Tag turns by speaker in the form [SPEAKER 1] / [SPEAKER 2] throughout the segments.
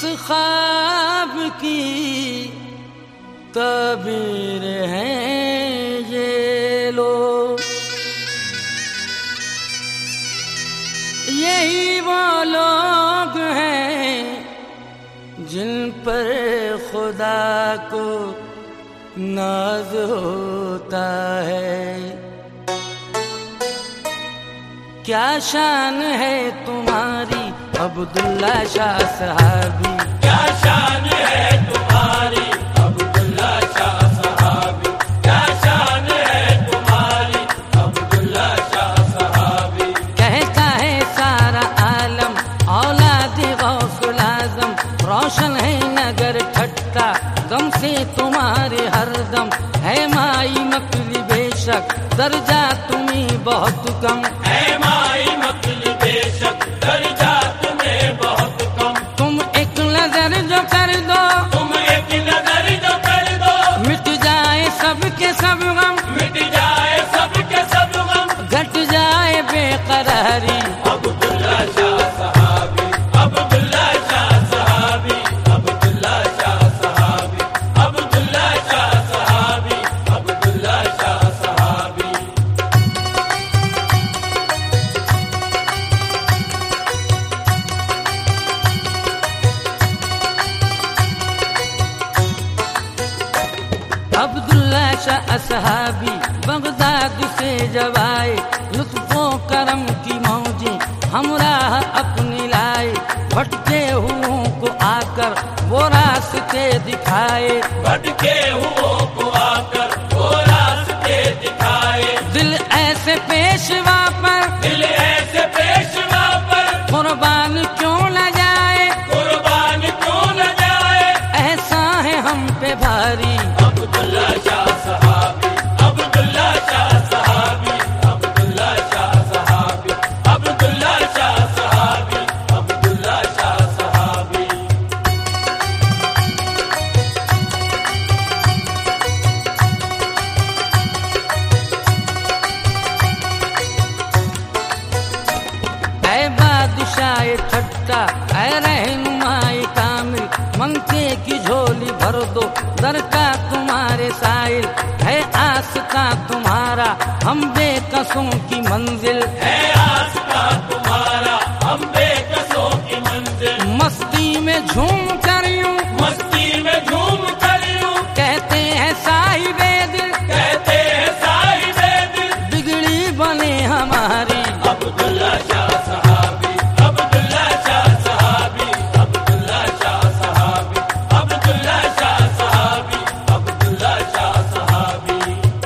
[SPEAKER 1] ख्वाब की तबीर हैं ये लोग, यही वो लोग हैं जिन पर खुदा को नाज होता है। क्या शान है तुम्हारी अब्दुल्ला शाह सहाबी,
[SPEAKER 2] क्या शान है तुम्हारी अब्दुल्ला शाह सहाबी, क्या शान है तुम्हारी अब्दुल्ला शाह सहाबी।
[SPEAKER 1] कहता है सारा आलम औलाद गौसुल आज़म, रोशन है नगर ठट्टा गम से तुम्हारे हरदम। है माई मकली बेशक दर्जा तुम्हें बहुत कम,
[SPEAKER 2] है माई मकली बेशक दर्जा तुम्हें बहुत कम।
[SPEAKER 1] तुम एक नजर जो कर दो,
[SPEAKER 2] तुम एक नजर जो कर दो,
[SPEAKER 1] मिट जाए सबके सब गम,
[SPEAKER 2] मिट जाए सबके सब गम।
[SPEAKER 1] घट जाए बेकरारी
[SPEAKER 2] अब्दुल्ला शाह सहाबी, अब्दुल्ला शाह सहाबी, अब्दुल्ला शाह सहाबी, अब्दुल्ला शाह सहाबी, अब्दुल्ला शाह सहाबी।
[SPEAKER 1] अब्दुल्ला शाह सहाबी बगदाद से जब आए, लुत्फो करम की मौजें हमराह अपनी लाए। भटके हुओं को आकर वो रास्ते दिखाए,
[SPEAKER 2] भटके हुओं को आकर वो रास्ते दिखाए।
[SPEAKER 1] दिल ऐसे पेशवा पर,
[SPEAKER 2] दिल ऐसे पेशवा पर
[SPEAKER 1] कुर्बान क्यों न जाए,
[SPEAKER 2] कुर्बान क्यों न जाए।
[SPEAKER 1] ऐसा है हम पे भारी
[SPEAKER 2] अब्दुल्ला शाह सहाबी, अब्दुल्ला शाह सहाबी, अब्दुल्ला शाह सहाबी, अब्दुल्ला शाह सहाबी, अब्दुल्ला शाह सहाबी। ऐ बादशाह ठट्टा, ऐ रहनुमाए कामिल, मंके की झोली भर दो दर का तुम्हारे साइल। है आस्था तुम्हारा हम बेकसों की मंजिल, है आस्था तुम्हारा हम बेकसों की मंजिल।
[SPEAKER 1] मस्ती में झूम कर यूं,
[SPEAKER 2] मस्ती में झूम कर यूं
[SPEAKER 1] कहते हैं साहिबे दिल,
[SPEAKER 2] कहते हैं साहिबे दिल।
[SPEAKER 1] बिगड़ी बने हमारी
[SPEAKER 2] अब्दुल्ला शाह सहाबी, अब्दुल्ला शाह सहाबी, अब्दुल्ला शाह सहाबी, अब्दुल्ला शाह सहाबी, अब्दुल्ला शाह सहाबी।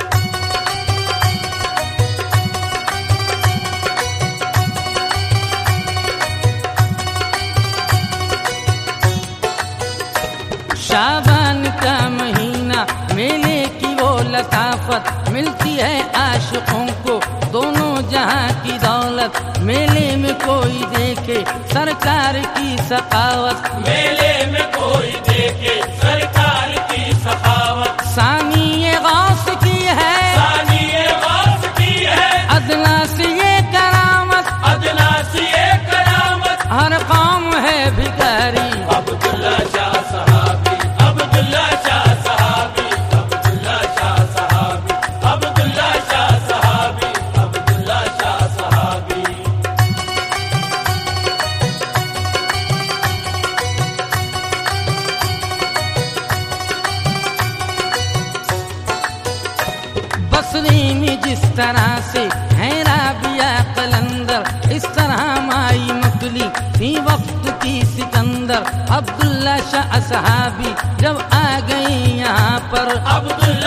[SPEAKER 2] शाबान का महीना मेले की वो लताफत, मिलती है आशिकों को दोनों जहां की दौलत। मेले में कोई देखे सरकार की सखावत, मेले में कोई देखे सरकार की सखावत।
[SPEAKER 1] सानी गौस की है,
[SPEAKER 2] सानिए गौस की है,
[SPEAKER 1] अदना से ये करामत,
[SPEAKER 2] अदना से ये करामत।
[SPEAKER 1] हर कौम है भिखारी
[SPEAKER 2] अब्दुल्ला शाह सहाबी, अब्दुल्ला शाह सहाबी, अब्दुल्ला शाह सहाबी, अब्दुल्ला शाह सहाबी, अब्दुल्ला शाह सहाबी। बसरी में जिस तरह से है राबिया कलंदर, इस तरह माई मकली थी वक्त की सिकंदर। अब्दुल्ला शाह सहाबी जब आ गई यहाँ पर, अब्दुल्ला